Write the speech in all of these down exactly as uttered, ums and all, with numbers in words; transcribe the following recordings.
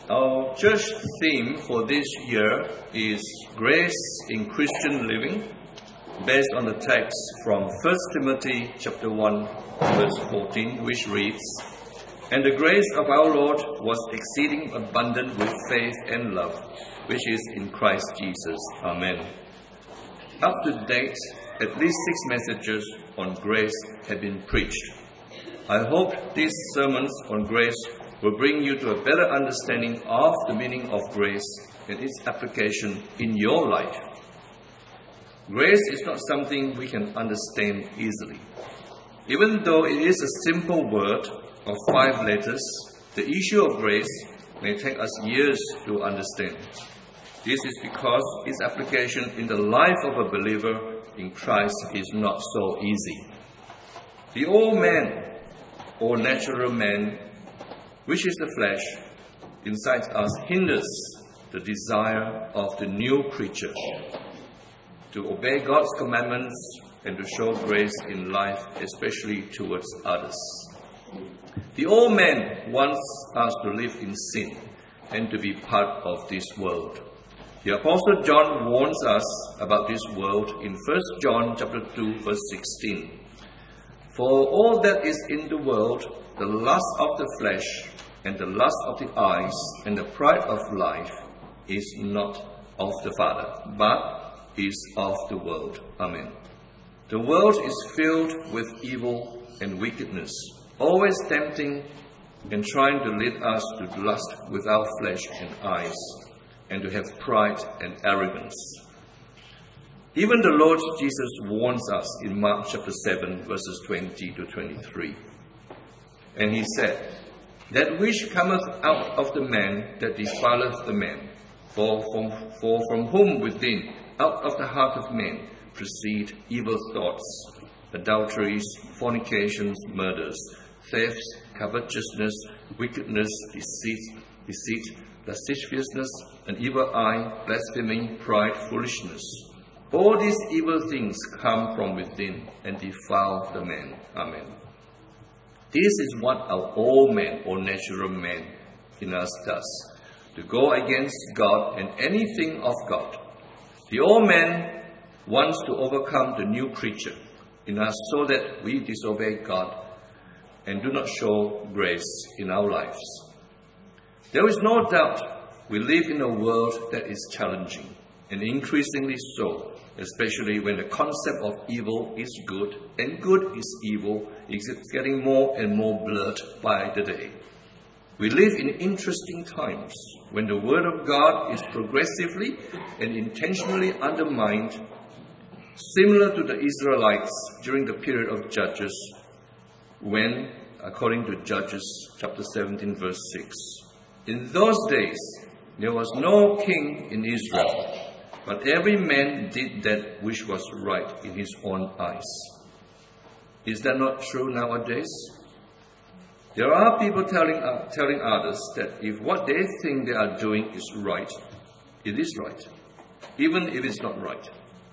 Our church theme for this year is Grace in Christian Living, based on the text from First Timothy chapter one, verse fourteen, which reads, "And the grace of our Lord was exceeding abundant with faith and love, which is in Christ Jesus. Amen." Up to date, at least six messages on grace have been preached. I hope these sermons on grace will bring you to a better understanding of the meaning of grace and its application in your life. Grace is not something we can understand easily. Even though it is a simple word of five letters, the issue of grace may take us years to understand. This is because its application in the life of a believer in Christ is not so easy. The old man, or natural man, which is the flesh, inside us hinders the desire of the new creature to obey God's commandments and to show grace in life, especially towards others. The old man wants us to live in sin and to be part of this world. The Apostle John warns us about this world in First John chapter two, verse sixteen. "For all that is in the world, the lust of the flesh, and the lust of the eyes, and the pride of life, is not of the Father, but is of the world." Amen. The world is filled with evil and wickedness, always tempting and trying to lead us to lust with our flesh and eyes, and to have pride and arrogance. Even the Lord Jesus warns us in Mark chapter seven, verses twenty to twenty-three. And he said, "That which cometh out of the man, that defileth the man. For from, for from whom within, out of the heart of man, proceed evil thoughts, adulteries, fornications, murders, thefts, covetousness, wickedness, deceit, deceit, lasciviousness, an evil eye, blasphemy, pride, foolishness. All these evil things come from within and defile the man." Amen. This is what our old man or natural man in us does, to go against God and anything of God. The old man wants to overcome the new creature in us so that we disobey God and do not show grace in our lives. There is no doubt we live in a world that is challenging, and increasingly so, especially when the concept of evil is good and good is evil is getting more and more blurred by the day. We live in interesting times when the Word of God is progressively and intentionally undermined, similar to the Israelites during the period of Judges, when, according to Judges chapter seventeen, verse six, "In those days there was no king in Israel, but every man did that which was right in his own eyes." Is that not true nowadays? There are people telling, uh, telling others that if what they think they are doing is right, it is right, even if it's not right.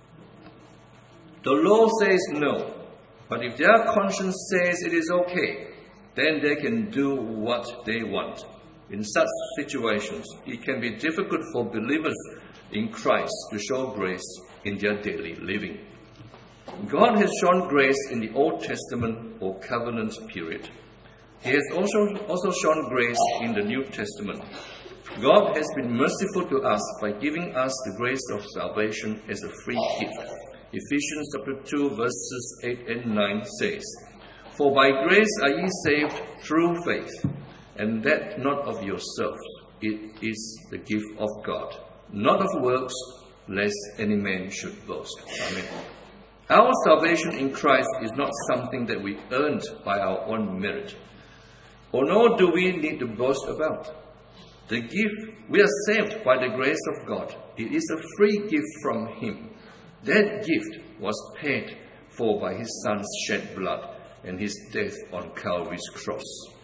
The law says no, but if their conscience says it is okay, then they can do what they want. In such situations, it can be difficult for believers in Christ to show grace in their daily living. God has shown grace in the Old Testament or covenant period. He has also, also shown grace in the New Testament. God has been merciful to us by giving us the grace of salvation as a free gift. Ephesians chapter two, verses eight and nine says, "For by grace are ye saved through faith, and that not of yourselves. It is the gift of God, not of works, lest any man should boast." Amen. Our salvation in Christ is not something that we earned by our own merit, or nor do we need to boast about. The gift, we are saved by the grace of God. It is a free gift from Him. That gift was paid for by His Son's shed blood and His death on Calvary's cross.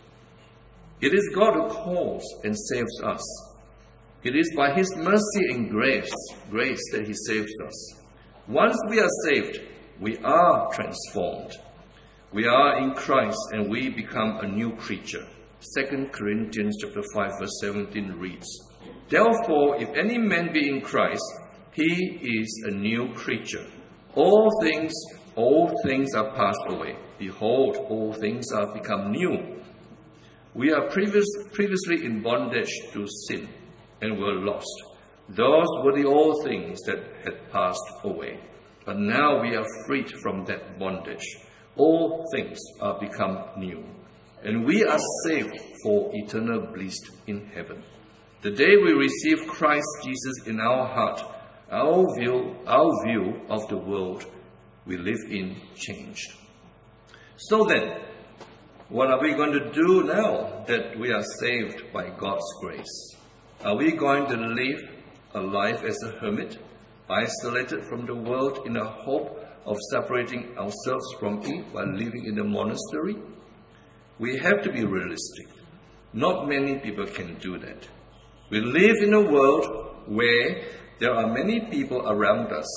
It is God who calls and saves us. It is by His mercy and grace, grace that He saves us. Once we are saved, we are transformed. We are in Christ and we become a new creature. Second Corinthians chapter five verse seventeen reads, "Therefore, if any man be in Christ, he is a new creature. All things, all things are passed away. Behold, all things are become new." We are previous, previously in bondage to sin and were lost. Those were the old things that had passed away. But now we are freed from that bondage. All things are become new. And we are saved for eternal bliss in heaven. The day we receive Christ Jesus in our heart, our view, our view of the world we live in changed. So then, what are we going to do now that we are saved by God's grace? Are we going to live a life as a hermit, isolated from the world in the hope of separating ourselves from it while living in a monastery? We have to be realistic. Not many people can do that. We live in a world where there are many people around us.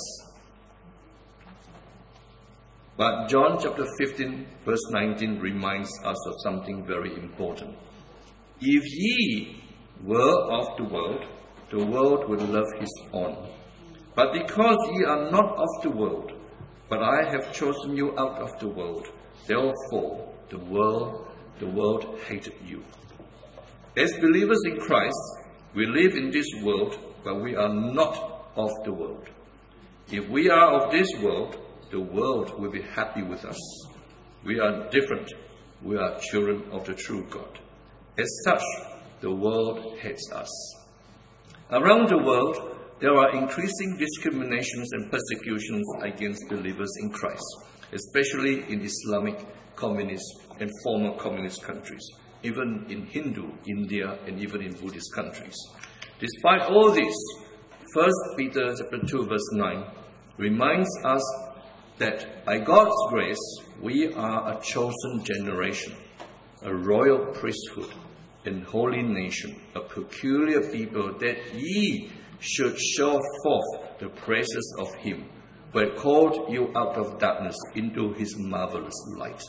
But John chapter fifteen verse nineteen reminds us of something very important. "If ye were of the world, the world would love his own. But because ye are not of the world, but I have chosen you out of the world, therefore the world, the world hated you." As believers in Christ, we live in this world, but we are not of the world. If we are of this world, the world will be happy with us. We are different. We are children of the true God. As such, the world hates us. Around the world, there are increasing discriminations and persecutions against believers in Christ, especially in Islamic, communist, and former communist countries, even in Hindu, India, and even in Buddhist countries. Despite all this, First Peter chapter two verse nine reminds us that by God's grace, we are a chosen generation, a royal priesthood, and holy nation, a peculiar people, that ye should show forth the praises of him who had called you out of darkness into his marvelous light.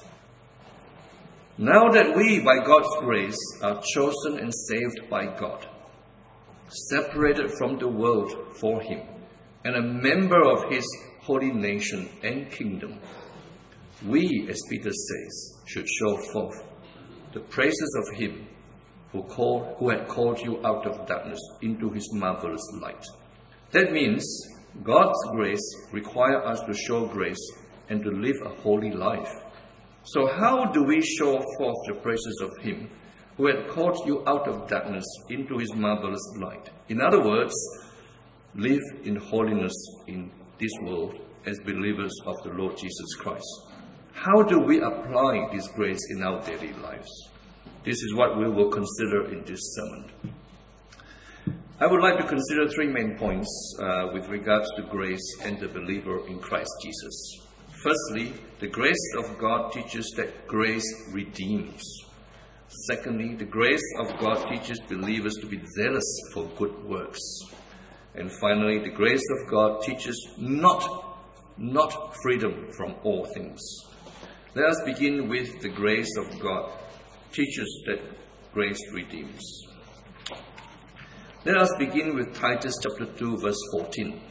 Now that we, by God's grace, are chosen and saved by God, separated from the world for him, and a member of his holy nation and kingdom, we, as Peter says, should show forth the praises of him who, called, who had called you out of darkness into his marvelous light. That means God's grace requires us to show grace and to live a holy life. So how do we show forth the praises of him who had called you out of darkness into his marvelous light? In other words, live in holiness in this world as believers of the Lord Jesus Christ. How do we apply this grace in our daily lives? This is what we will consider in this sermon. I would like to consider three main points uh, with regards to grace and the believer in Christ Jesus. Firstly, the grace of God teaches that grace redeems. Secondly, the grace of God teaches believers to be zealous for good works. And finally, the grace of God teaches not, not freedom from all things. Let us begin with the grace of God teaches that grace redeems. Let us begin with Titus chapter two verse fourteen,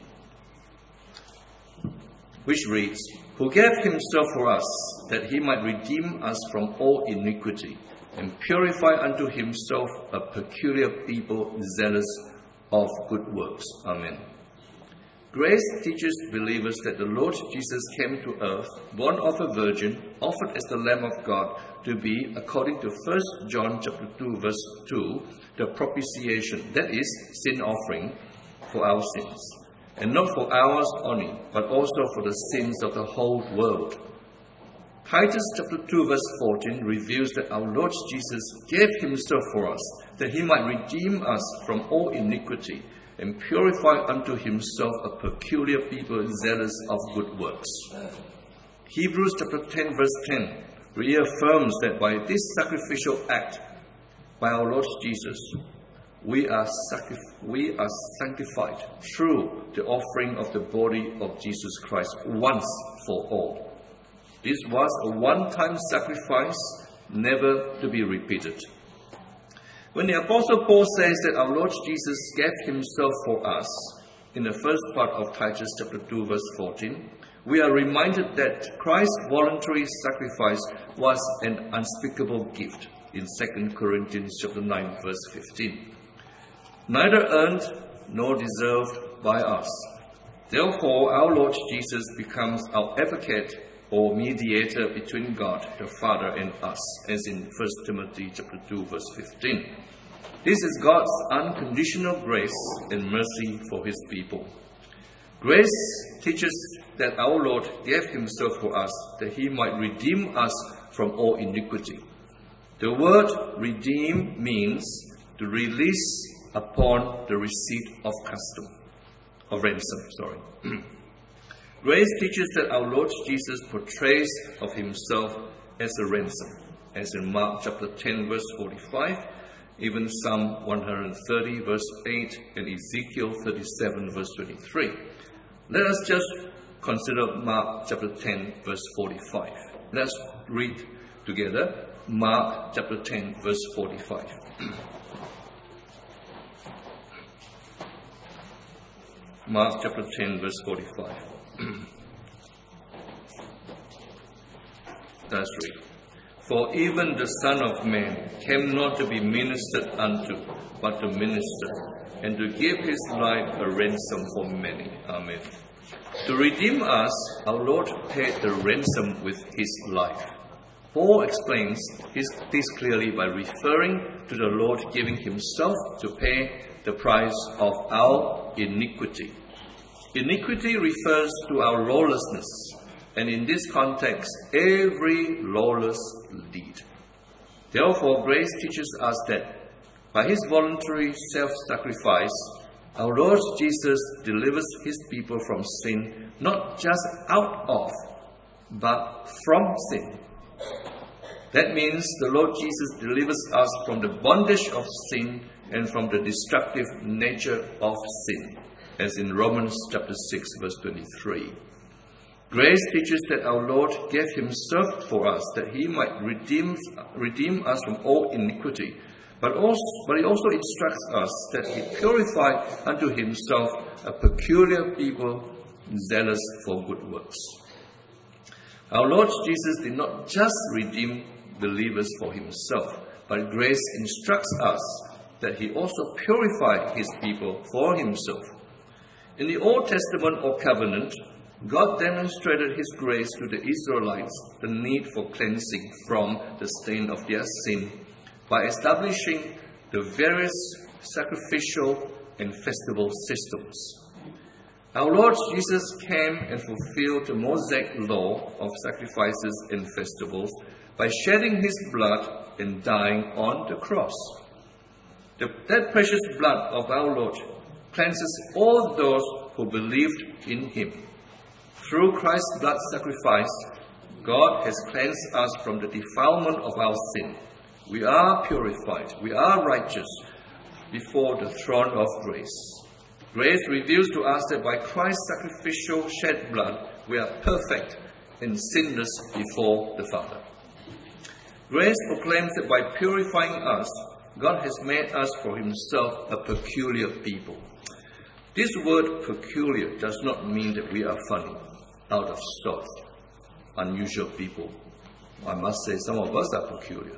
which reads, "Who gave himself for us, that he might redeem us from all iniquity, and purify unto himself a peculiar people zealous of good works." Amen. Grace teaches believers that the Lord Jesus came to earth, born of a virgin, offered as the Lamb of God, to be, according to First John chapter two verse two, the propitiation, that is, sin offering for our sins, and not for ours only, but also for the sins of the whole world. Titus chapter two verse fourteen reveals that our Lord Jesus gave himself for us, that he might redeem us from all iniquity, and purify unto himself a peculiar people zealous of good works. Hebrews chapter ten verse ten reaffirms that by this sacrificial act by our Lord Jesus, we are, sacrif- we are sanctified through the offering of the body of Jesus Christ once for all. This was a one-time sacrifice, never to be repeated. When the Apostle Paul says that our Lord Jesus gave himself for us, in the first part of Titus chapter two verse fourteen, we are reminded that Christ's voluntary sacrifice was an unspeakable gift in Second Corinthians chapter nine verse fifteen. Neither earned nor deserved by us. Therefore, our Lord Jesus becomes our advocate or mediator between God the Father and us, as in First Timothy chapter two verse fifteen. This is God's unconditional grace and mercy for his people. Grace teaches that our Lord gave himself for us that he might redeem us from all iniquity. The word redeem means to release upon the receipt of custom, of ransom, sorry. Grace teaches that our Lord Jesus portrays of himself as a ransom, as in Mark chapter ten verse forty-five, even Psalm one hundred thirty verse eight, and Ezekiel thirty-seven verse twenty-three. Let us just consider Mark chapter ten verse forty-five. Let's read together Mark chapter ten verse forty-five. Mark chapter ten verse forty-five. Let's read. For even the Son of Man came not to be ministered unto, but to minister, and to give his life a ransom for many. Amen. To redeem us, our Lord paid the ransom with his life. Paul explains this clearly by referring to the Lord giving himself to pay the price of our iniquity. Iniquity refers to our lawlessness, and in this context, every lawless deed. Therefore, grace teaches us that by his voluntary self-sacrifice, our Lord Jesus delivers his people from sin, not just out of, but from sin. That means the Lord Jesus delivers us from the bondage of sin and from the destructive nature of sin, as in Romans chapter six verse twenty-three. Grace teaches that our Lord gave himself for us that he might redeem, redeem us from all iniquity, but also, but he also instructs us that he purify unto himself a peculiar people zealous for good works. Our Lord Jesus did not just redeem believers for himself, but grace instructs us that he also purified his people for himself. In the Old Testament or covenant, God demonstrated his grace to the Israelites the need for cleansing from the stain of their sin by establishing the various sacrificial and festival systems. Our Lord Jesus came and fulfilled the Mosaic law of sacrifices and festivals by shedding his blood and dying on the cross. The, that precious blood of our Lord cleanses all those who believed in him. Through Christ's blood sacrifice, God has cleansed us from the defilement of our sin. We are purified, we are righteous before the throne of grace. Grace reveals to us that by Christ's sacrificial shed blood, we are perfect and sinless before the Father. Grace proclaims that by purifying us, God has made us for himself a peculiar people. This word peculiar does not mean that we are funny, out of sorts, unusual people. I must say some of us are peculiar.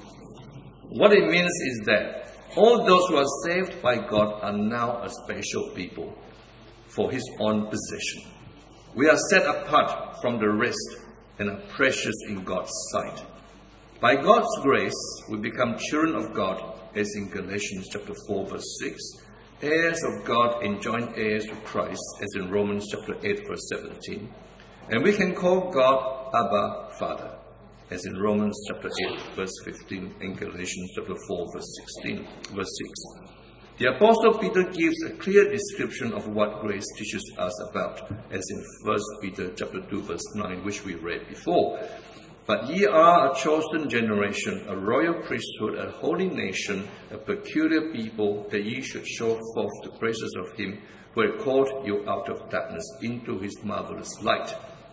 What it means is that all those who are saved by God are now a special people for his own possession. We are set apart from the rest and are precious in God's sight. By God's grace, we become children of God, as in Galatians chapter four verse six, heirs of God and joint heirs with Christ, as in Romans chapter eight verse seventeen. And we can call God Abba, Father, as in Romans chapter eight verse fifteen and Galatians chapter four verse sixteen, verse six. The Apostle Peter gives a clear description of what grace teaches us about, as in First Peter chapter two verse nine, which we read before. But ye are a chosen generation, a royal priesthood, a holy nation, a peculiar people, that ye should show forth the praises of him who had called you out of darkness into his marvelous light.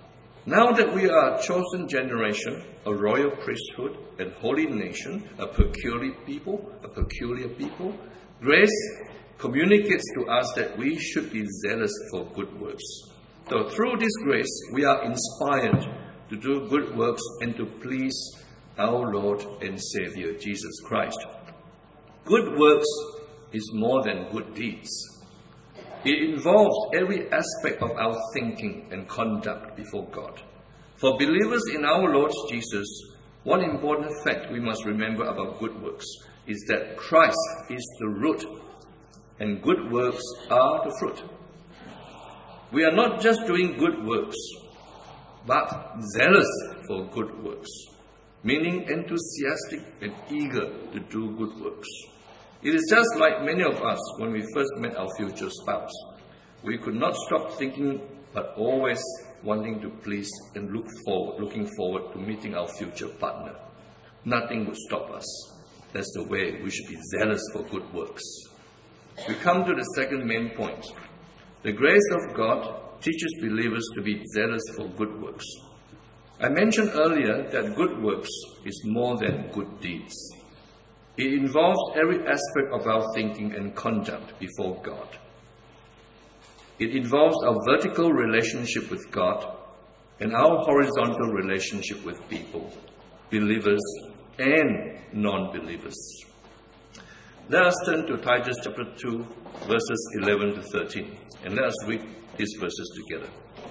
Now that we are a chosen generation, a royal priesthood, and holy nation, a peculiar people, a peculiar people, grace communicates to us that we should be zealous for good works. So through this grace, we are inspired to do good works and to please our Lord and Savior, Jesus Christ. Good works is more than good deeds. It involves every aspect of our thinking and conduct before God. For believers in our Lord Jesus, one important fact we must remember about good works is that Christ is the root and good works are the fruit. We are not just doing good works, but zealous for good works, meaning enthusiastic and eager to do good works. It is just like many of us when we first met our future spouse. We could not stop thinking, but always wanting to please and look forward, looking forward to meeting our future partner. Nothing would stop us. That's the way we should be zealous for good works. We come to the second main point. The grace of God teaches believers to be zealous for good works. I mentioned earlier that good works is more than good deeds. It involves every aspect of our thinking and conduct before God. It involves our vertical relationship with God and our horizontal relationship with people, believers and non-believers. Let us turn to Titus chapter two, verses eleven to thirteen, and let us read these verses together.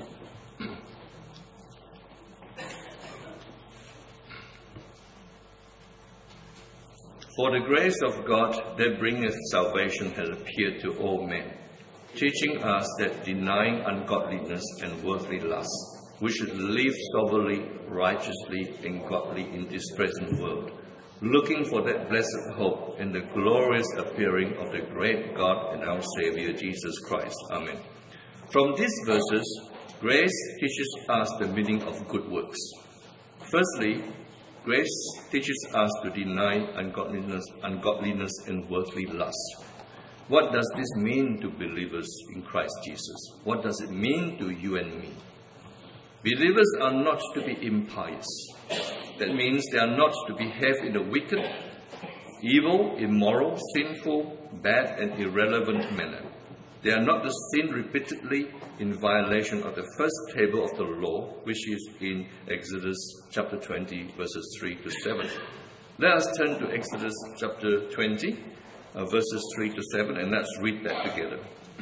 For the grace of God that bringeth salvation has appeared to all men, teaching us that denying ungodliness and worldly lust, we should live soberly, righteously, and godly in this present world, looking for that blessed hope and the glorious appearing of the great God and our Savior Jesus Christ. Amen. From these verses, grace teaches us the meaning of good works. Firstly, grace teaches us to deny ungodliness, ungodliness and worldly lust. What does this mean to believers in Christ Jesus? What does it mean to you and me? Believers are not to be impious. That means they are not to behave in a wicked, evil, immoral, sinful, bad and irrelevant manner. They are not to sin repeatedly in violation of the first table of the law, which is in Exodus chapter twenty, verses three to seven. Let us turn to Exodus chapter twenty, uh, verses three to seven, and let's read that together.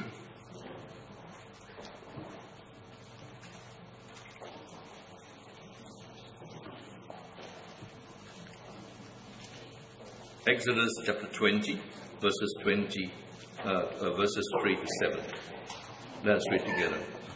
Exodus chapter twenty, verses twenty. Uh, uh, verses three to seven. Let us read together.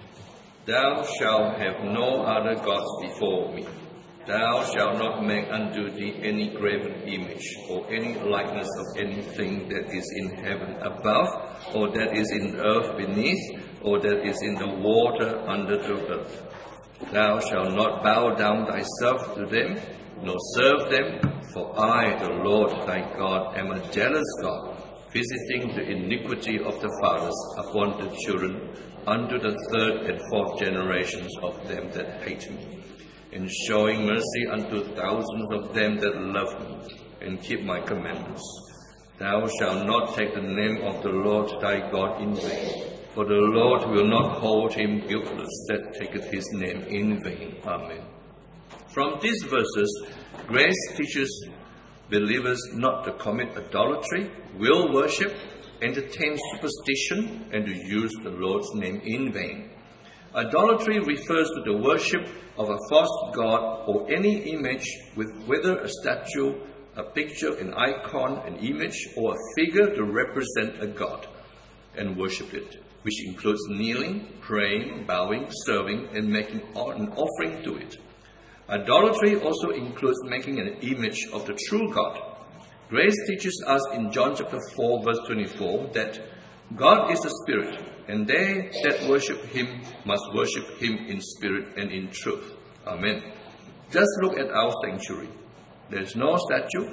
Thou shalt have no other gods before me. Thou shalt not make unto thee any graven image, or any likeness of anything that is in heaven above, or that is in the earth beneath, or that is in the water under the earth. Thou shalt not bow down thyself to them, nor serve them, for I, the Lord thy God, am a jealous God, visiting the iniquity of the fathers upon the children unto the third and fourth generations of them that hate me, and showing mercy unto thousands of them that love me, and keep my commandments. Thou shalt not take the name of the Lord thy God in vain, for the Lord will not hold him guiltless that taketh his name in vain. Amen. From these verses, grace teaches believers not to commit idolatry, will worship, entertain superstition, and to use the Lord's name in vain. Idolatry refers to the worship of a false god or any image, with whether a statue, a picture, an icon, an image, or a figure to represent a god, and worship it, which includes kneeling, praying, bowing, serving, and making an offering to it. Idolatry also includes making an image of the true God. Grace teaches us in John chapter four, verse twenty-four, that God is a spirit, and they that worship him must worship him in spirit and in truth. Amen. Just look at our sanctuary. There is no statue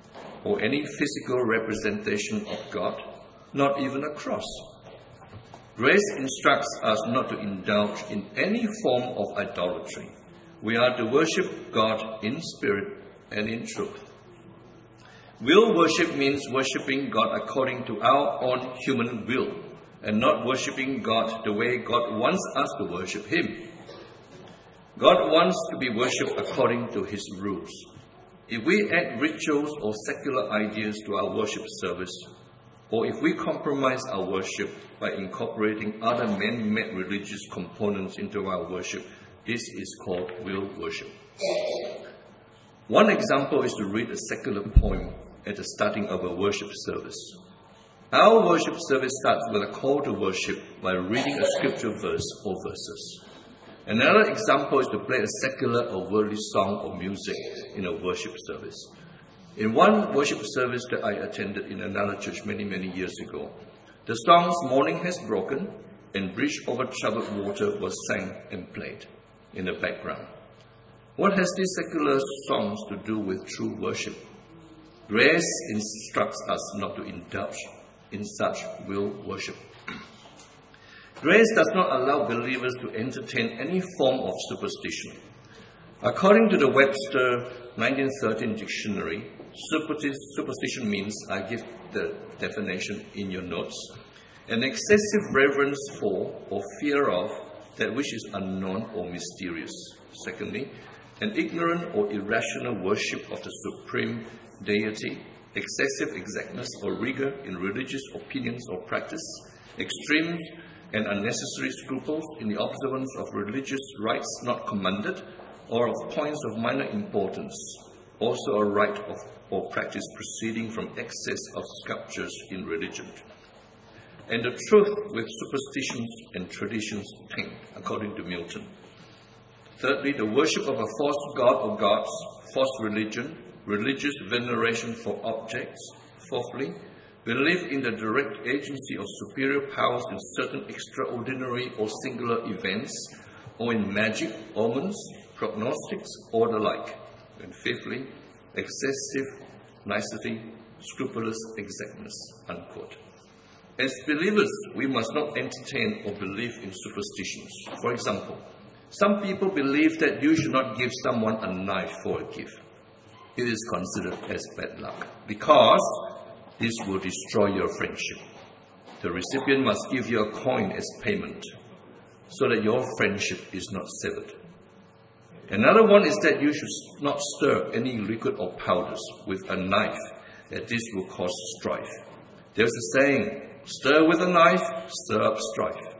or any physical representation of God, not even a cross. Grace instructs us not to indulge in any form of idolatry. We are to worship God in spirit and in truth. Will worship means worshipping God according to our own human will, and not worshipping God the way God wants us to worship Him. God wants to be worshipped according to His rules. If we add rituals or secular ideas to our worship service, or if we compromise our worship by incorporating other man-made religious components into our worship, this is called will worship. One example is to read a secular poem at the starting of a worship service. Our worship service starts with a call to worship by reading a scripture verse or verses. Another example is to play a secular or worldly song or music in a worship service. In one worship service that I attended in another church many, many years ago, the songs Morning Has Broken and Bridge Over Troubled Water was sang and played in the background. What has these secular songs to do with true worship? Grace instructs us not to indulge in such will worship. Grace does not allow believers to entertain any form of superstition. According to the Webster nineteen thirteen dictionary, superstition means, I give the definition in your notes, an excessive reverence for or fear of that which is unknown or mysterious. Secondly, an ignorant or irrational worship of the supreme deity, excessive exactness or rigor in religious opinions or practice, extremes and unnecessary scruples in the observance of religious rites not commanded, or of points of minor importance, also a rite of or practice proceeding from excess of sculptures in religion. And the truth with superstitions and traditions taint, according to Milton. Thirdly, the worship of a false god or gods, false religion, religious veneration for objects. Fourthly, belief in the direct agency of superior powers in certain extraordinary or singular events, or in magic, omens, prognostics, or the like. And fifthly, excessive nicety, scrupulous exactness, unquote. As believers, we must not entertain or believe in superstitions. For example, some people believe that you should not give someone a knife for a gift. It is considered as bad luck, because this will destroy your friendship. The recipient must give you a coin as payment, so that your friendship is not severed. Another one is that you should not stir any liquid or powders with a knife, that this will cause strife. There's a saying, stir with a knife, stir up strife.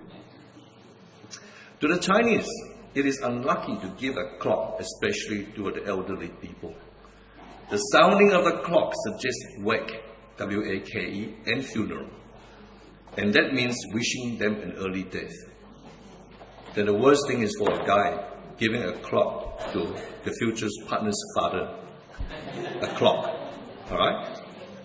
To the Chinese, it is unlucky to give a clock, especially to the elderly people. The sounding of the clock suggests wake, W A K E, and funeral. And that means wishing them an early death. Then the worst thing is for a guy giving a clock to the future partner's father. A clock. Alright?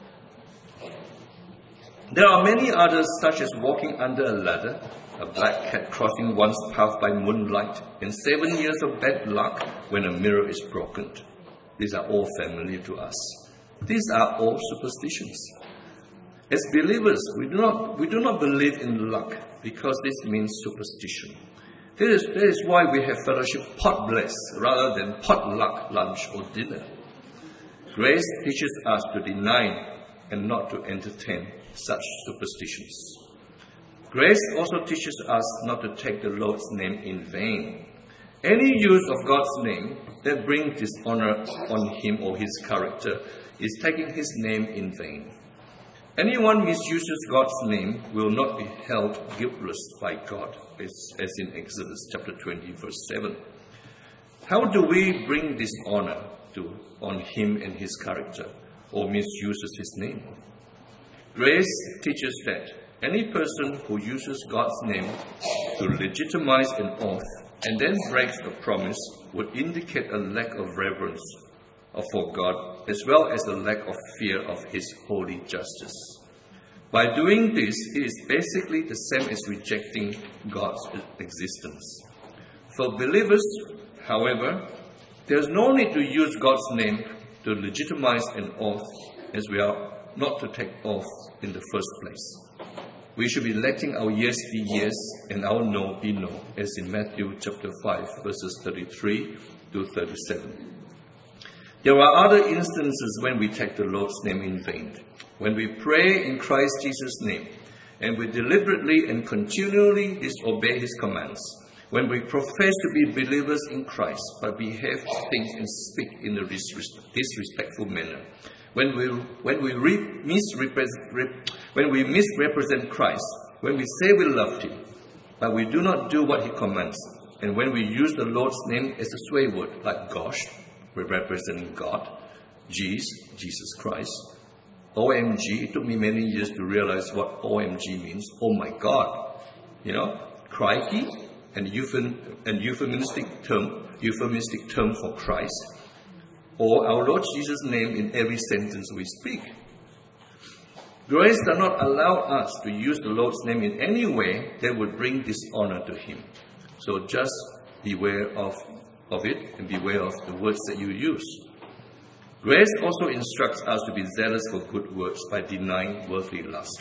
There are many others, such as walking under a ladder, a black cat crossing one's path by moonlight, and seven years of bad luck when a mirror is broken. These are all familiar to us. These are all superstitions. As believers, we do not, we do not believe in luck, because this means superstition. That is, that is why we have fellowship pot bless rather than potluck lunch or dinner. Grace teaches us to deny and not to entertain such superstitions. Grace also teaches us not to take the Lord's name in vain. Any use of God's name that brings dishonor on Him or His character is taking His name in vain. Anyone misuses God's name will not be held guiltless by God, as, as in Exodus chapter twenty, verse seven. How do we bring dishonor to, on Him and His character, or misuses His name? Grace teaches that any person who uses God's name to legitimize an oath and then breaks a promise would indicate a lack of reverence for God, as well as a lack of fear of His holy justice. By doing this, it is basically the same as rejecting God's existence. For believers, however, there is no need to use God's name to legitimize an oath, as we are not to take oath in the first place. We should be letting our yes be yes and our no be no, as in Matthew chapter five, verses thirty-three to thirty-seven. There are other instances when we take the Lord's name in vain. When we pray in Christ Jesus' name, and we deliberately and continually disobey his commands. When we profess to be believers in Christ, but behave, think, and speak in a disrespectful manner. When we when we re- misrepresent rep, when we misrepresent Christ, when we say we love him, but we do not do what he commands, and when we use the Lord's name as a swear word, like gosh, we represent God, Jeez, Jesus Christ, O M G. It took me many years to realize what O M G means. Oh my God, you know, crikey, and euphem and euphemistic term, euphemistic term for Christ. Or our Lord Jesus' name in every sentence we speak. Grace does not allow us to use the Lord's name in any way that would bring dishonor to him. So just beware of, of it and beware of the words that you use. Grace also instructs us to be zealous for good works by denying worldly lust.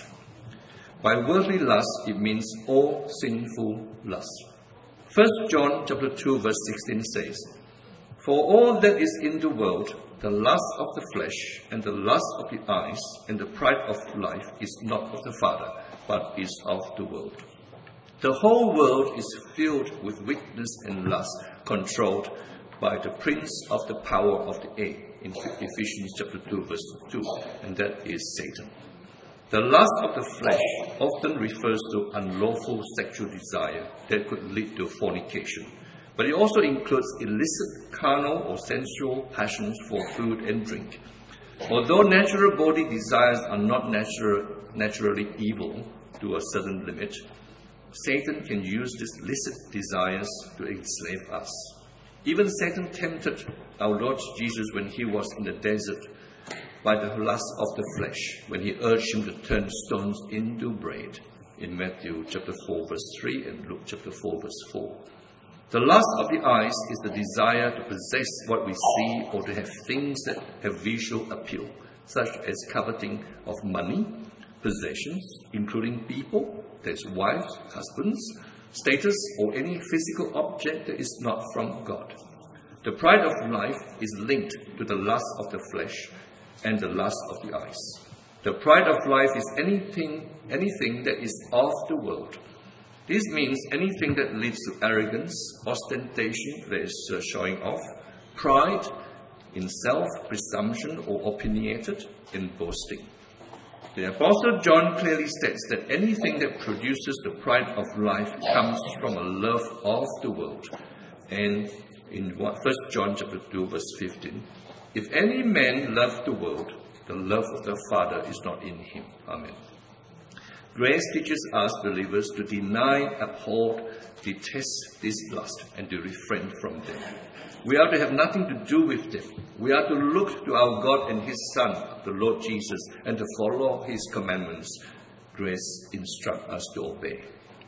By worldly lust, it means all sinful lust. First John chapter two, verse sixteen says, "For all that is in the world, the lust of the flesh, and the lust of the eyes, and the pride of life is not of the Father, but is of the world." The whole world is filled with wickedness and lust, controlled by the prince of the power of the air, in Ephesians chapter two, verse two, and that is Satan. The lust of the flesh often refers to unlawful sexual desire that could lead to fornication. But it also includes illicit carnal or sensual passions for food and drink. Although natural body desires are not natural, naturally evil to a certain limit, Satan can use these illicit desires to enslave us. Even Satan tempted our Lord Jesus when he was in the desert by the lust of the flesh, when he urged him to turn stones into bread, in Matthew chapter four, verse three, and Luke chapter four, verse four. The lust of the eyes is the desire to possess what we see or to have things that have visual appeal, such as coveting of money, possessions, including people, that's wives, husbands, status, or any physical object that is not from God. The pride of life is linked to the lust of the flesh and the lust of the eyes. The pride of life is anything, anything that is of the world. This means anything that leads to arrogance, ostentation, that is uh, showing off, pride in self, presumption, or opinionated in boasting. The Apostle John clearly states that anything that produces the pride of life comes from a love of the world. And in First John chapter two, verse fifteen, "If any man love the world, the love of the Father is not in him." Amen. Grace teaches us believers to deny, abhor, detest this lust, and to refrain from them. We are to have nothing to do with them. We are to look to our God and his Son, the Lord Jesus, and to follow his commandments. Grace instructs us to obey.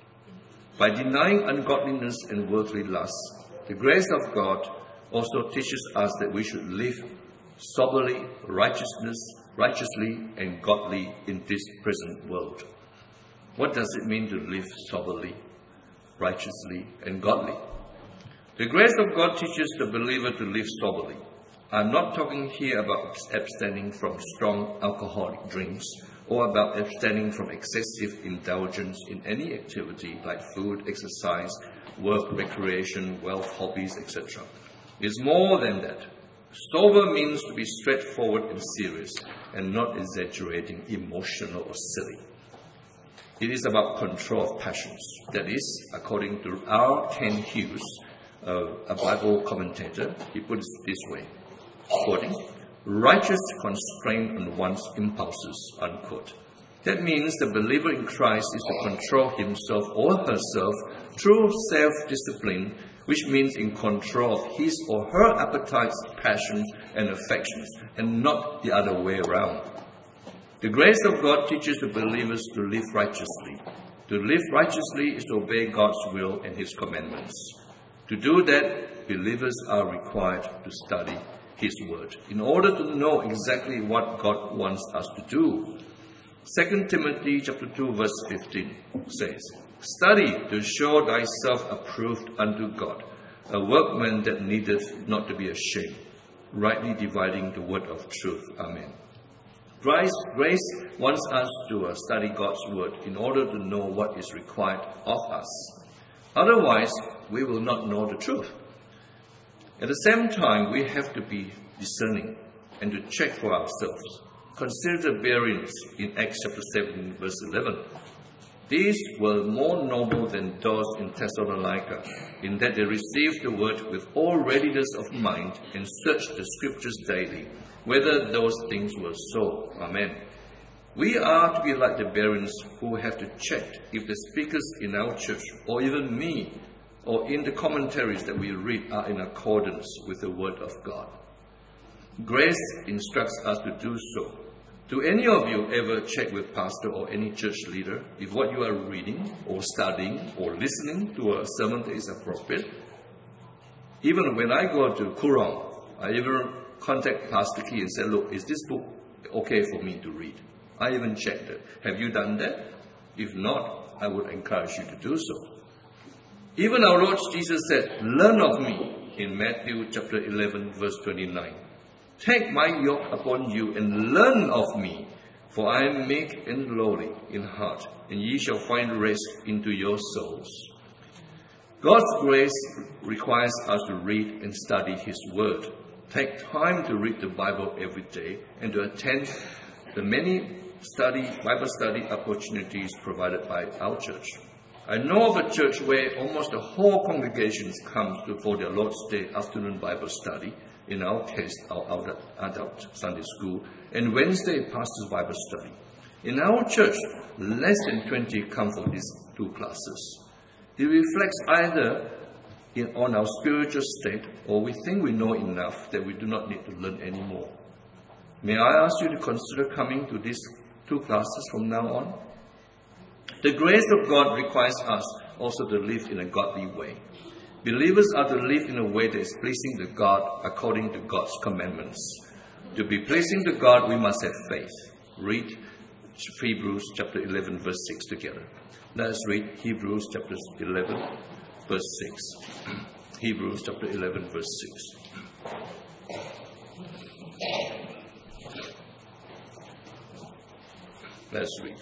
By denying ungodliness and worldly lust, the grace of God also teaches us that we should live soberly, righteousness, righteously, and godly in this present world. What does it mean to live soberly, righteously, and godly? The grace of God teaches the believer to live soberly. I'm not talking here about abstaining from strong alcoholic drinks or about abstaining from excessive indulgence in any activity like food, exercise, work, recreation, wealth, hobbies, et cetera. It's more than that. Sober means to be straightforward and serious and not exaggerating, emotional, or silly. It is about control of passions. That is, according to R. Ken Hughes, uh, a Bible commentator, he puts it this way, quoting, "Righteous constraint on one's impulses," unquote. That means the believer in Christ is to control himself or herself through self-discipline, which means in control of his or her appetites, passions, and affections, and not the other way around. The grace of God teaches the believers to live righteously. To live righteously is to obey God's will and his commandments. To do that, believers are required to study his word in order to know exactly what God wants us to do. Second Timothy chapter two verse fifteen says, "Study to show thyself approved unto God, a workman that needeth not to be ashamed, rightly dividing the word of truth." Amen. Grace, grace wants us to uh, study God's word in order to know what is required of us. Otherwise, we will not know the truth. At the same time, we have to be discerning and to check for ourselves. Consider the Bereans in Acts chapter seven verse eleven. These were more noble than those in Thessalonica, in that they received the word with all readiness of mind and searched the scriptures daily, whether those things were so. Amen. We are to be like the Bereans who have to check if the speakers in our church, or even me, or in the commentaries that we read are in accordance with the word of God. Grace instructs us to do so. Do any of you ever check with pastor or any church leader if what you are reading or studying or listening to a sermon that is appropriate? Even when I go to Kurong, I even contact Pastor Key and say, "Look, is this book okay for me to read?" I even checked it. Have you done that? If not, I would encourage you to do so. Even our Lord Jesus said, "Learn of me," in Matthew chapter eleven verse twenty-nine. "Take my yoke upon you and learn of me, for I am meek and lowly in heart, and ye shall find rest into your souls." God's grace requires us to read and study His Word. Take time to read the Bible every day and to attend the many study Bible study opportunities provided by our church. I know of a church where almost the whole congregation comes to for their Lord's Day afternoon Bible study. In our case, our adult Sunday school, and Wednesday pastor's Bible study. In our church, less than twenty come for these two classes. It reflects either in, on our spiritual state, or we think we know enough that we do not need to learn anymore. May I ask you to consider coming to these two classes from now on? The grace of God requires us also to live in a godly way. Believers are to live in a way that is pleasing to God according to God's commandments. To be pleasing to God, we must have faith. Read Hebrews chapter eleven verse six together. Let us read Hebrews chapter eleven verse six. Hebrews chapter eleven verse six. Let's read.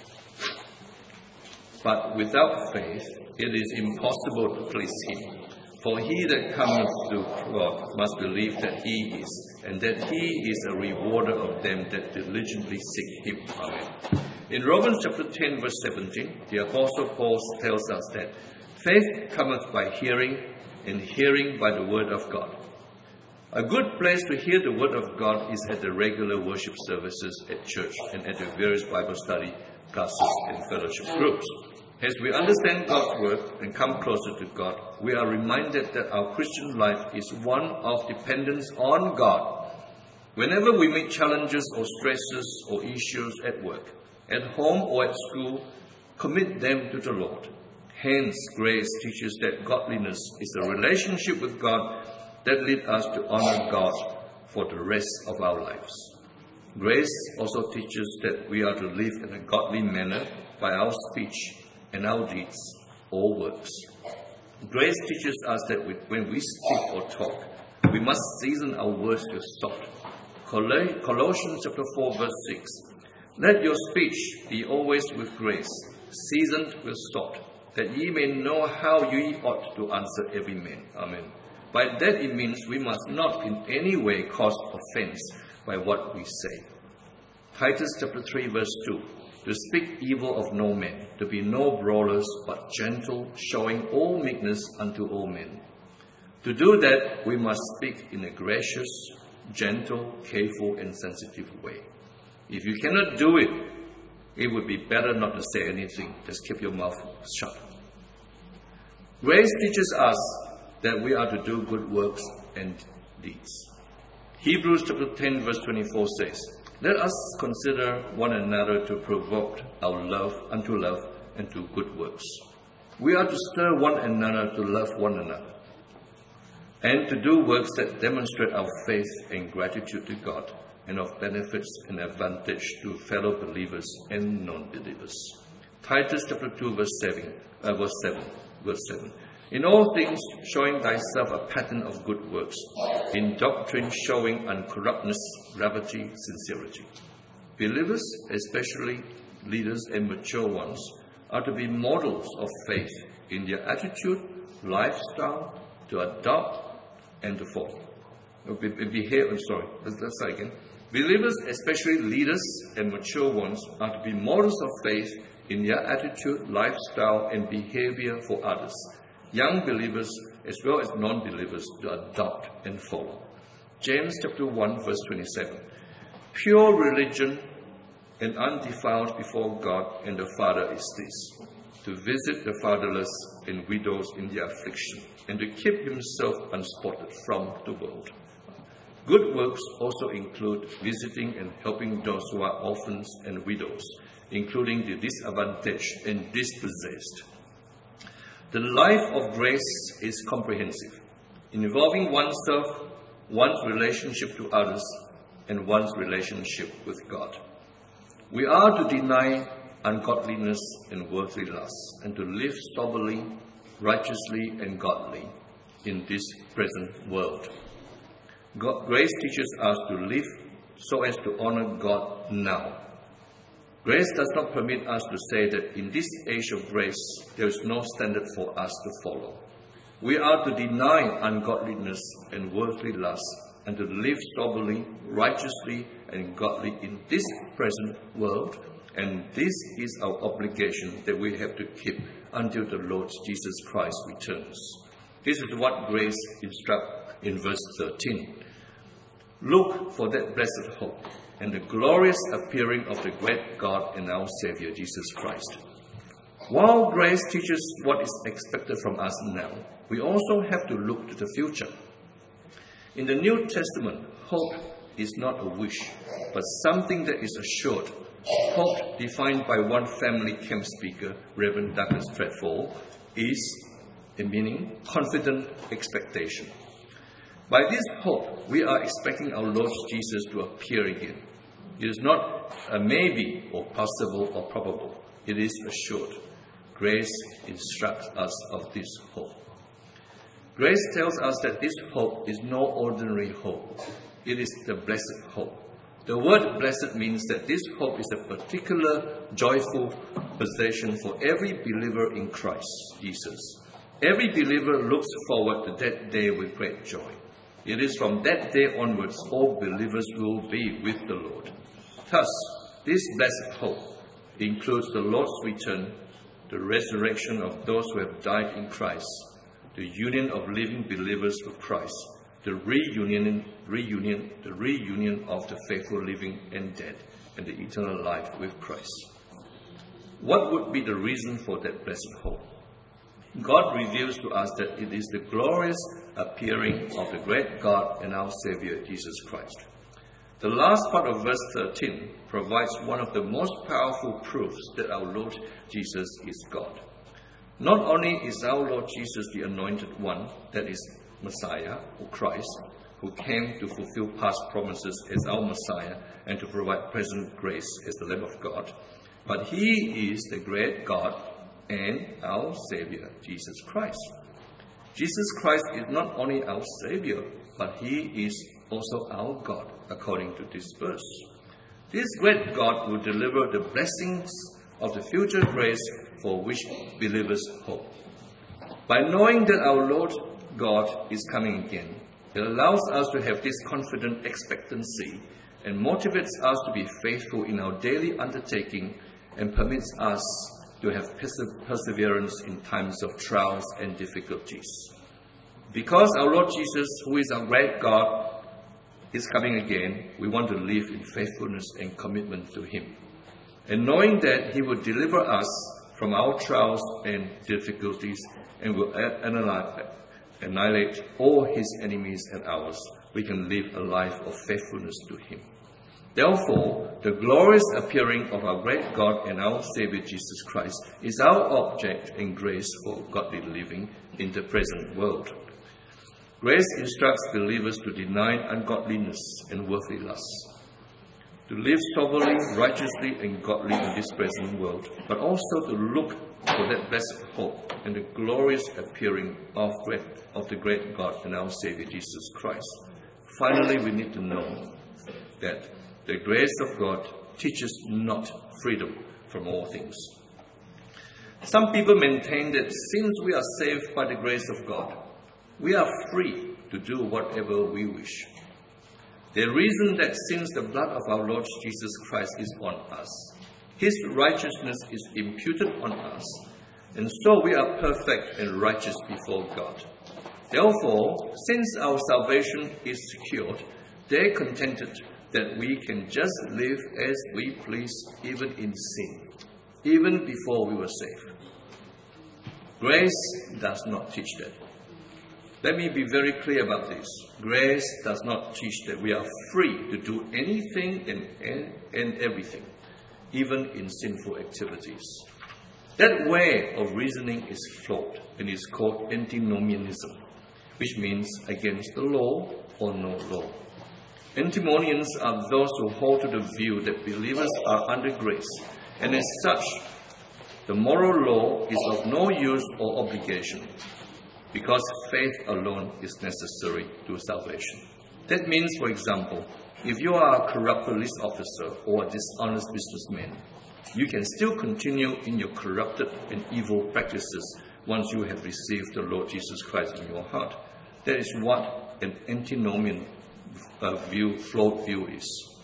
"But without faith it is impossible to please Him. For he that cometh to God must believe that He is, and that He is a rewarder of them that diligently seek Him." Amen. In Romans chapter ten verse seventeen, the Apostle Paul tells us that faith cometh by hearing, and hearing by the word of God. A good place to hear the word of God is at the regular worship services at church and at the various Bible study classes and fellowship groups. As we understand God's word and come closer to God, we are reminded that our Christian life is one of dependence on God. Whenever we meet challenges or stresses or issues at work, at home or at school, commit them to the Lord. Hence, grace teaches that godliness is a relationship with God that leads us to honor God for the rest of our lives. Grace also teaches that we are to live in a godly manner by our speech and our deeds or works. Grace teaches us that we, when we speak or talk, we must season our words with salt. Col- Colossians chapter four verse six. "Let your speech be always with grace, seasoned with salt, that ye may know how ye ought to answer every man." Amen. By that it means we must not in any way cause offense by what we say. Titus chapter three verse two. "To speak evil of no man, to be no brawlers, but gentle, showing all meekness unto all men." To do that, we must speak in a gracious, gentle, careful, and sensitive way. If you cannot do it, it would be better not to say anything. Just keep your mouth shut. Grace teaches us that we are to do good works and deeds. Hebrews chapter ten verse twenty-four says, "Let us consider one another to provoke our love unto love and to good works." We are to stir one another to love one another and to do works that demonstrate our faith and gratitude to God and of benefits and advantage to fellow believers and non-believers. Titus chapter two, verse seven, uh, verse seven, verse seven. In all things, showing thyself a pattern of good works, in doctrine showing uncorruptness, gravity, sincerity. Believers, especially leaders and mature ones, are to be models of faith in their attitude, lifestyle, to adopt and to follow. Behave, I'm sorry, let's, let's start again. Believers, especially leaders and mature ones, are to be models of faith in their attitude, lifestyle, and behavior for others. Young believers, as well as non-believers, to adopt and follow. James chapter one, verse twenty-seven. Pure religion and undefiled before God and the Father is this, to visit the fatherless and widows in their affliction, and to keep himself unspotted from the world. Good works also include visiting and helping those who are orphans and widows, including the disadvantaged and dispossessed. The life of grace is comprehensive, involving oneself, one's relationship to others, and one's relationship with God. We are to deny ungodliness and worldly lusts, and to live soberly, righteously, and godly in this present world. God, grace teaches us to live so as to honor God now. Grace does not permit us to say that in this age of grace, there is no standard for us to follow. We are to deny ungodliness and worldly lust, and to live soberly, righteously, and godly in this present world. And this is our obligation that we have to keep until the Lord Jesus Christ returns. This is what grace instructs in verse thirteen. Look for that blessed hope and the glorious appearing of the great God and our Savior, Jesus Christ. While grace teaches what is expected from us now, we also have to look to the future. In the New Testament, hope is not a wish, but something that is assured. Hope, defined by one family camp speaker, Reverend Douglas Treadfall, is, in meaning, confident expectation. By this hope, we are expecting our Lord Jesus to appear again. It is not a maybe or possible or probable. It is assured. Grace instructs us of this hope. Grace tells us that this hope is no ordinary hope. It is the blessed hope. The word blessed means that this hope is a particular joyful possession for every believer in Christ Jesus. Every believer looks forward to that day with great joy. It is from that day onwards all believers will be with the Lord. Thus, this blessed hope includes the Lord's return, the resurrection of those who have died in Christ, the union of living believers with Christ, the reunion, reunion, the reunion of the faithful living and dead, and the eternal life with Christ. What would be the reason for that blessed hope? God reveals to us that it is the glorious appearing of the great God and our Savior, Jesus Christ. The last part of verse thirteen provides one of the most powerful proofs that our Lord Jesus is God. Not only is our Lord Jesus the Anointed One, that is, Messiah, or Christ, who came to fulfill past promises as our Messiah and to provide present grace as the Lamb of God, but He is the great God and our Savior, Jesus Christ. Jesus Christ is not only our Savior, but He is also our God, according to this verse. This great God will deliver the blessings of the future grace for which believers hope. By knowing that our Lord God is coming again, it allows us to have this confident expectancy and motivates us to be faithful in our daily undertaking and permits us to have perse- perseverance in times of trials and difficulties. Because our Lord Jesus, who is our great God, is coming again, we want to live in faithfulness and commitment to Him. And knowing that He will deliver us from our trials and difficulties and will analyze, annihilate all His enemies and ours, we can live a life of faithfulness to Him. Therefore, the glorious appearing of our great God and our Savior Jesus Christ is our object and grace for godly living in the present world. Grace instructs believers to deny ungodliness and worldly lusts. to live soberly, righteously, and godly in this present world, but also to look for that blessed hope and the glorious appearing of, great, of the great God and our Savior Jesus Christ. Finally, we need to know that the grace of God teaches not freedom from all things. Some people maintain that since we are saved by the grace of God, we are free to do whatever we wish. They reason that since the blood of our Lord Jesus Christ is on us, His righteousness is imputed on us, and so we are perfect and righteous before God. Therefore, since our salvation is secured, they are contented that we can just live as we please even in sin, even before we were saved. Grace does not teach that. Let me be very clear about this. Grace does not teach that we are free to do anything and, and, and everything, even in sinful activities. That way of reasoning is flawed and is called antinomianism, which means against the law or no law. Antinomians are those who hold to the view that believers are under grace, and as such, the moral law is of no use or obligation, because faith alone is necessary to salvation. That means, for example, if you are a corrupt police officer or a dishonest businessman, you can still continue in your corrupted and evil practices once you have received the Lord Jesus Christ in your heart. That is what an antinomian uh, view, flawed view is.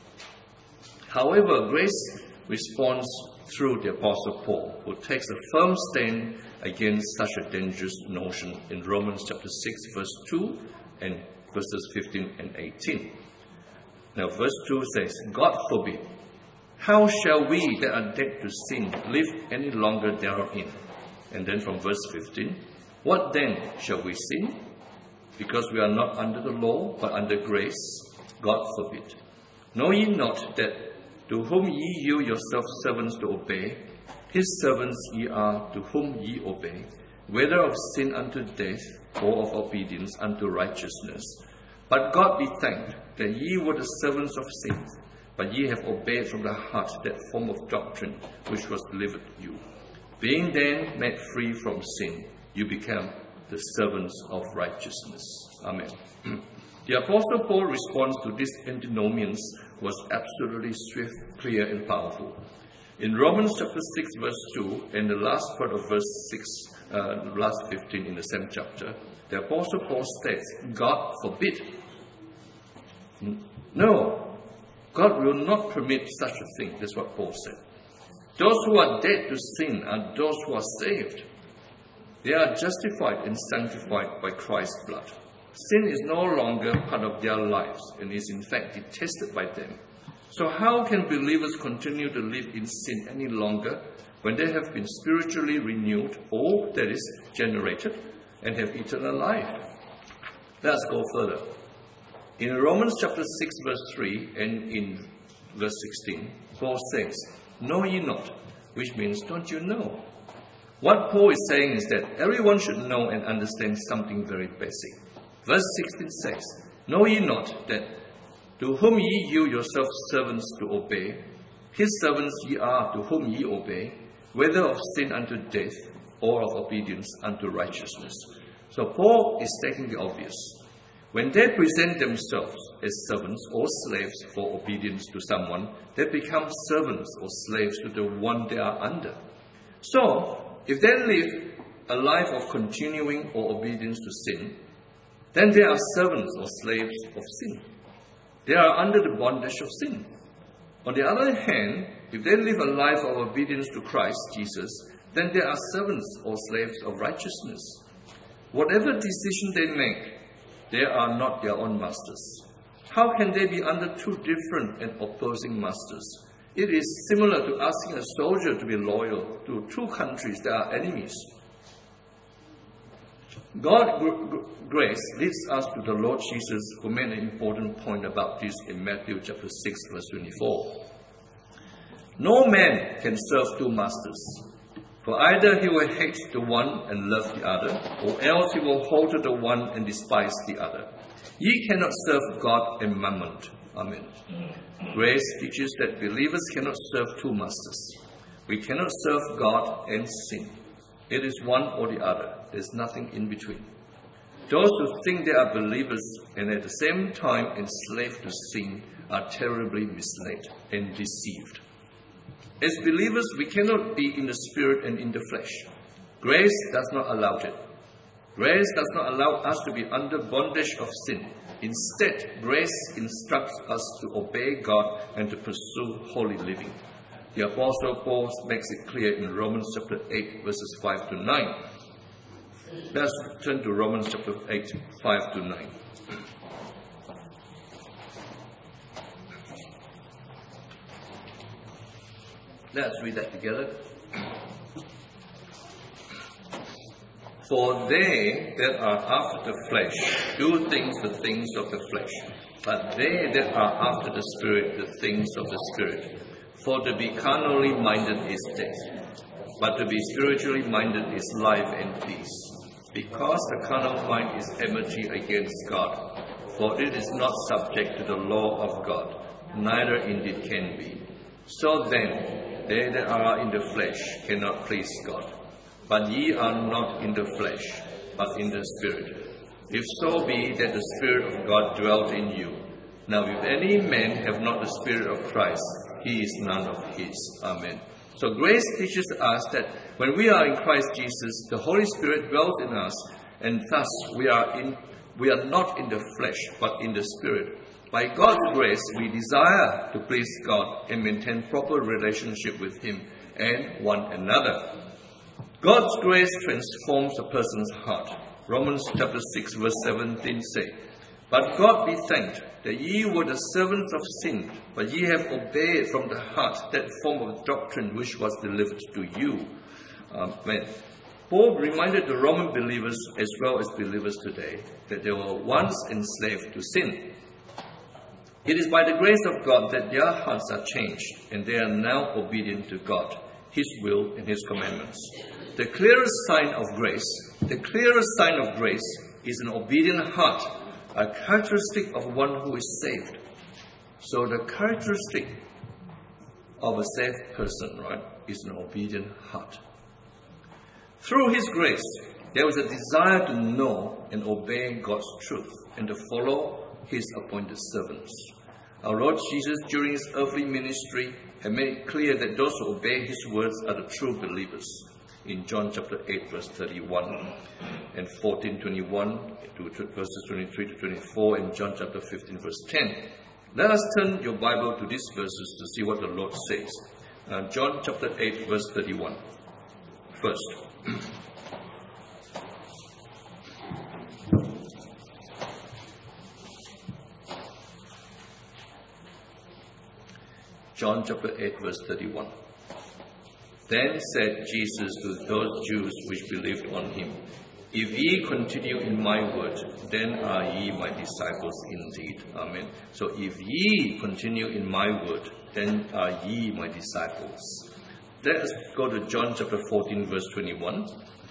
However, grace responds through the Apostle Paul, who takes a firm stand against such a dangerous notion in Romans chapter six, verse two, and verses fifteen and eighteen. Now, verse two says, God forbid, how shall we that are dead to sin live any longer therein? And then from verse fifteen, what then shall we sin? Because we are not under the law, but under grace? God forbid. Know ye not that to whom ye yield yourselves servants to obey, his servants ye are to whom ye obey, whether of sin unto death, or of obedience unto righteousness. But God be thanked that ye were the servants of sin, but ye have obeyed from the heart that form of doctrine which was delivered to you. Being then made free from sin, you become the servants of righteousness. Amen. The Apostle Paul response to these antinomians was absolutely swift, clear, and powerful. In Romans chapter six, verse two, and the last part of verse six, uh, the last fifteen in the same chapter, the Apostle Paul states, God forbid. No, God will not permit such a thing. That's what Paul said. Those who are dead to sin are those who are saved. They are justified and sanctified by Christ's blood. Sin is no longer part of their lives and is in fact detested by them. So how can believers continue to live in sin any longer when they have been spiritually renewed, or that is, generated, and have eternal life? Let's go further. In Romans chapter six, verse three, and in verse sixteen, Paul says, know ye not, which means don't you know? What Paul is saying is that everyone should know and understand something very basic. Verse sixteen says, know ye not that to whom ye yield yourselves servants to obey, his servants ye are to whom ye obey, whether of sin unto death, or of obedience unto righteousness. So Paul is stating the obvious. When they present themselves as servants or slaves for obedience to someone, they become servants or slaves to the one they are under. So, if they live a life of continuing or obedience to sin, then they are servants or slaves of sin. They are under the bondage of sin. On the other hand, if they live a life of obedience to Christ Jesus, then they are servants or slaves of righteousness. Whatever decision they make, they are not their own masters. How can they be under two different and opposing masters? It is similar to asking a soldier to be loyal to two countries that are enemies. God's grace leads us to the Lord Jesus, who made an important point about this in Matthew chapter six, verse twenty-four. No man can serve two masters, for either he will hate the one and love the other, or else he will hold to the one and despise the other. Ye cannot serve God and mammon. Amen. Grace teaches that believers cannot serve two masters. We cannot serve God and sin. It is one or the other. There's nothing in between. Those who think they are believers and at the same time enslaved to sin are terribly misled and deceived. As believers, we cannot be in the spirit and in the flesh. Grace does not allow it. Grace does not allow us to be under bondage of sin. Instead, grace instructs us to obey God and to pursue holy living. The Apostle Paul makes it clear in Romans chapter eight, verses five to nine. Let's turn to Romans chapter eight, five to nine. Let's read that together. For they that are after the flesh do things the things of the flesh, but they that are after the Spirit the things of the Spirit. For to be carnally minded is death, but to be spiritually minded is life and peace. Because the carnal mind is enmity against God, for it is not subject to the law of God, neither indeed can be. So then, they that are in the flesh cannot please God. But ye are not in the flesh, but in the Spirit. If so be that the Spirit of God dwelt in you. Now if any man have not the Spirit of Christ, he is none of his. Amen. So grace teaches us that when we are in Christ Jesus, the Holy Spirit dwells in us, and thus we are in we are not in the flesh, but in the Spirit. By God's grace, we desire to please God and maintain proper relationship with Him and one another. God's grace transforms a person's heart. Romans chapter six verse seventeen say, But God be thanked that ye were the servants of sin, but ye have obeyed from the heart that form of doctrine which was delivered to you. Amen. Paul reminded the Roman believers as well as believers today that they were once enslaved to sin. It is by the grace of God that their hearts are changed and they are now obedient to God, His will and His commandments. The clearest sign of grace, the clearest sign of grace is an obedient heart, a characteristic of one who is saved. So the characteristic of a saved person, right, is an obedient heart. Through His grace, there was a desire to know and obey God's truth and to follow His appointed servants. Our Lord Jesus, during His earthly ministry, had made it clear that those who obey His words are the true believers. In John chapter eight, verse thirty-one and fourteen, twenty-one, to verses twenty-three to twenty-four, and John chapter fifteen, verse ten. Let us turn your Bible to these verses to see what the Lord says. Uh, John chapter eight, verse thirty-one. First. John chapter eight, verse thirty-one. Then said Jesus to those Jews which believed on Him, If ye continue in my word, then are ye my disciples indeed. Amen. So if ye continue in my word, then are ye my disciples. Let us go to John chapter fourteen, verse twenty-one.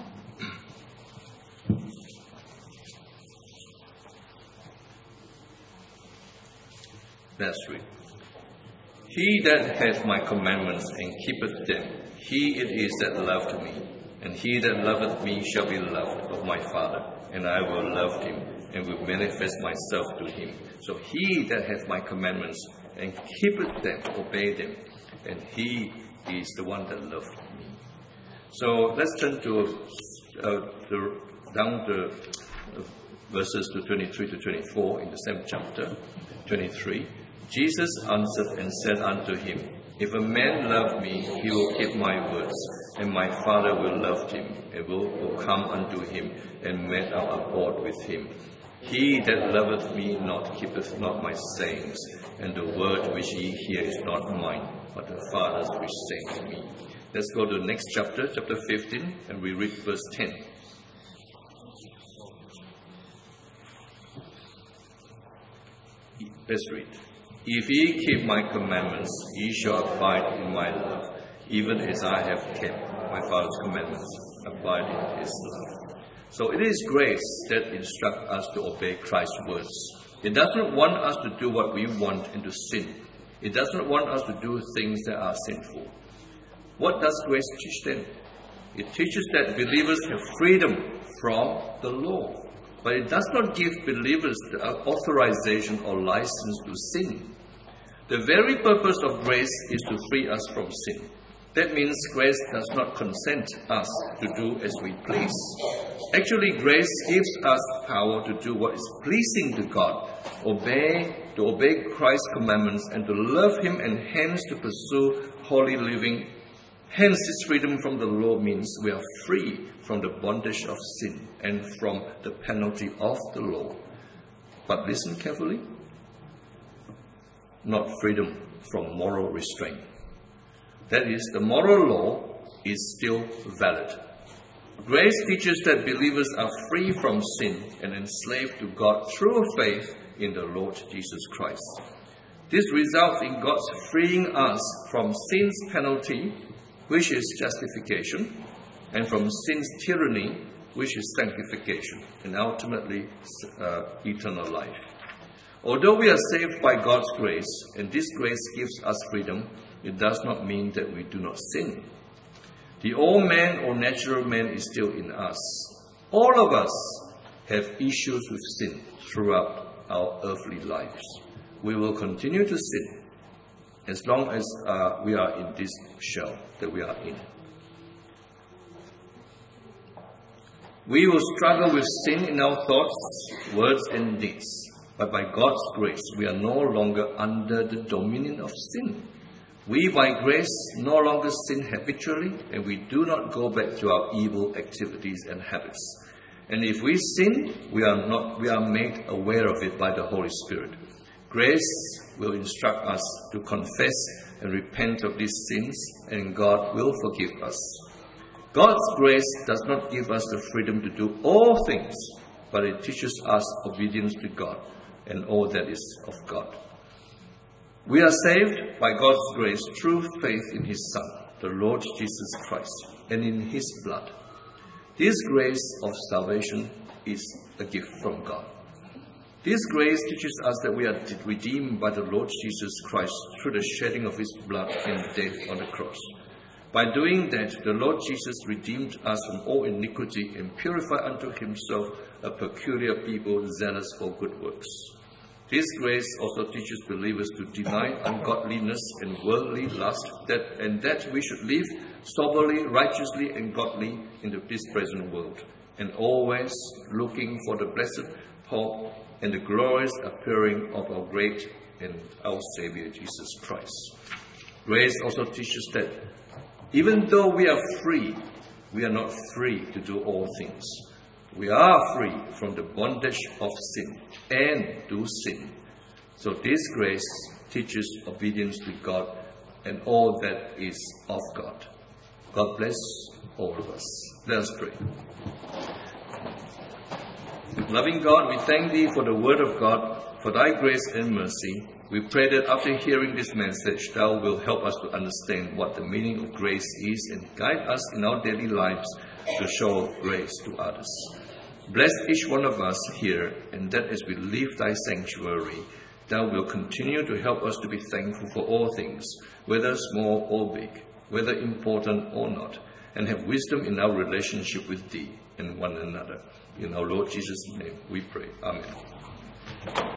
Let's read. He that hath my commandments and keepeth them, he it is that loved me. And he that loveth me shall be loved of my Father, and I will love him, and will manifest myself to him. So he that hath my commandments and keepeth them, obey them, and he is the one that loved me. So let's turn to uh, the, down the uh, verses to twenty-three to twenty-four in the same chapter. twenty-three. Jesus answered and said unto him, If a man love me, he will keep my words, and my Father will love him, and will, will come unto him, and make our abode with him. He that loveth me not keepeth not my sayings, and the word which ye hear is not mine, but the Father's which sent me. Let's go to the next chapter, chapter fifteen, and we read verse ten. Let's read. If ye keep my commandments, ye shall abide in my love, even as I have kept my Father's commandments, abide in his love. So it is grace that instructs us to obey Christ's words. It does not want us to do what we want and to sin. It does not want us to do things that are sinful. What does grace teach then? It teaches that believers have freedom from the law, but it does not give believers the authorization or license to sin. The very purpose of grace is to free us from sin. That means grace does not consent us to do as we please. Actually, grace gives us power to do what is pleasing to God, obey, to obey Christ's commandments, and to love Him, and hence to pursue holy living. Hence, this freedom from the law means we are free from the bondage of sin and from the penalty of the law. But listen carefully, not freedom from moral restraint. That is, the moral law is still valid. Grace teaches that believers are free from sin and enslaved to God through faith in the Lord Jesus Christ. This results in God's freeing us from sin's penalty, which is justification, and from sin's tyranny, which is sanctification, and ultimately uh, eternal life. Although we are saved by God's grace, and this grace gives us freedom, it does not mean that we do not sin. The old man or natural man is still in us. All of us have issues with sin throughout our earthly lives. We will continue to sin as long as uh, we are in this shell that we are in. We will struggle with sin in our thoughts, words, and deeds. But by God's grace, we are no longer under the dominion of sin. We, by grace, no longer sin habitually, and we do not go back to our evil activities and habits. And if we sin, we are not we are made aware of it by the Holy Spirit. Grace will instruct us to confess and repent of these sins, and God will forgive us. God's grace does not give us the freedom to do all things, but it teaches us obedience to God and all that is of God. We are saved by God's grace through faith in His Son, the Lord Jesus Christ, and in His blood. This grace of salvation is a gift from God. This grace teaches us that we are redeemed by the Lord Jesus Christ through the shedding of His blood and death on the cross. By doing that, the Lord Jesus redeemed us from all iniquity and purified unto Himself a peculiar people zealous for good works. This grace also teaches believers to deny ungodliness and worldly lust, that, and that we should live soberly, righteously, and godly in this present world, and always looking for the blessed hope and the glorious appearing of our great and our Savior Jesus Christ. Grace also teaches that even though we are free, we are not free to do all things. We are free from the bondage of sin and do sin. So this grace teaches obedience to God and all that is of God. God bless all of us. Let us pray. Loving God, we thank Thee for the word of God, for Thy grace and mercy. We pray that after hearing this message, Thou will help us to understand what the meaning of grace is and guide us in our daily lives to show grace to others. Bless each one of us here, and that as we leave Thy sanctuary, Thou will continue to help us to be thankful for all things, whether small or big, whether important or not, and have wisdom in our relationship with Thee and one another. In our Lord Jesus' name we pray. Amen.